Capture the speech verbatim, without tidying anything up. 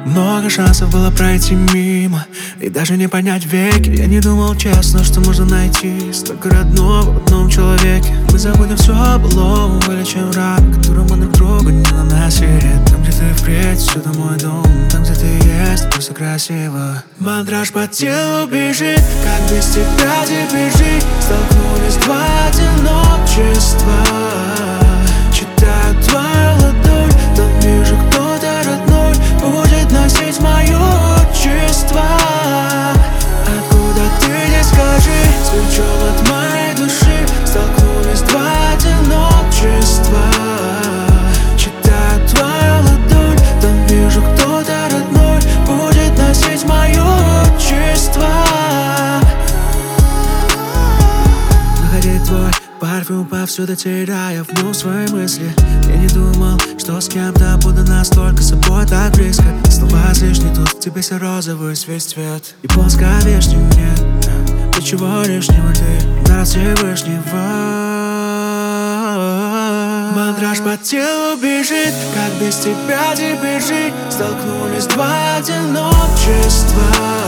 Много шансов было пройти мимо и даже не понять веки. Я не думал честно, что можно найти столько родного в одном человеке. Мы забудем все о былом, вылечим раны, которые мы друг друга не наносили. Там, где ты впредь, всюду мой дом. Там, где ты есть, просто красиво. Мандраж по телу бежит, как без тебя теперь жить. Столкнулись два одиночества. Читаю твою ладонь, там вижу, кто-то родной будет носить мое отчество. Откуда ты, не скажи, свечом от моей души. Столкнулись два одиночества. Читаю твою ладонь, там вижу, кто-то родной будет носить мое отчество. Находить твой парфюм повсюду, теряя в нем свои мысли. Я не думал, что с кем-то буду настолько собой так близко. Слова лишние, тут в тебе все розовый весь цвет. Японская вишня, нет, ничего лишнего, ты дар Всевышнего. Мандраж по телу бежит, как без тебя теперь жить. Столкнулись два одиночества.